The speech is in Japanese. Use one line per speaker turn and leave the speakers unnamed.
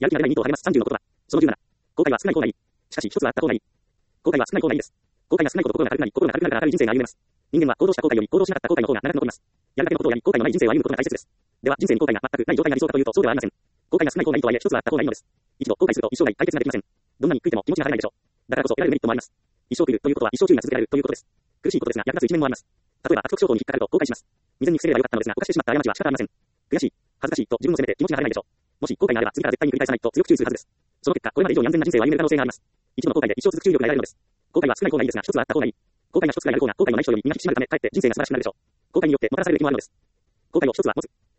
やる気が出ない2と晴れます。30のことは、その17。後悔は少ない方がいい。しかし、一つはあった方がいい。後悔は少ない方がいいです。後悔が少ないほど心が軽くなり、心が軽くなるから明るい人生が歩めます。人間は行動した後悔より行動しなかった後悔の方が長く残ります。やるだけのことをやり、後悔のない人生を歩むことが大切です。では、人生に後悔が全くない状態が理想かというと、そうではありません。後悔が少ない方がいいとはいえ、一つはあった方がいいのです。一度後悔すると一生涯解決ができません。どんなに悔いても気持ちが晴れないでしょう。だからこそ得られるメリットもあります。一生悔いるということは一生注意が続けられるということです。苦しいことですが、役立つ一面もあります。例えば、悪徳衝動に引っかかると後悔します。未然に防げばよかったのですが、犯してしまった過ちは仕方ありません。悔しい、恥ずかしいと自分を責めて気持ちが晴れないでしょう。もし後悔があれば次から絶対に繰り返さないと強く注意するはずです。その結果、これまで以上に安全な人生を歩める可能性があります。一度の後悔で一生続く注意力が得られるのです。後悔は少ない方がいいですが、一つはあった方がいい。後悔が一つがやる方が後悔のない人より身が引き締まるため、かえって人生が素晴らしくなるでしょう。後悔によってもたらされるべきもあるのです。後悔を一つは持つ。